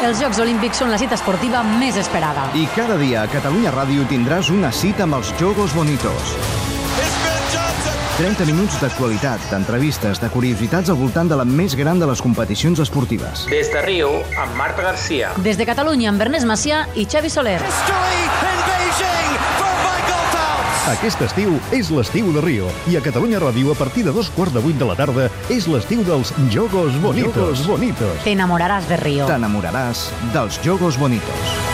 Els Jocs Olímpics són la cita esportiva més esperada. I cada dia a Catalunya Ràdio tindràs una cita amb els Jogos Bonitos. 30 minuts d'actualitat, d'entrevistes, de curiositats al voltant de la més gran de les competicions esportives. Des de Rio, amb Marta Garcia. Des de Catalunya, amb Ernest Macià i Xavi Soler. Aquest estiu és l'estiu de Rio i a Catalunya Ràdio a partir de 7:15 de la tarda és l'estiu dels Jogos Bonitos. T'enamoraràs de Rio. T'enamoraràs dels Jogos Bonitos.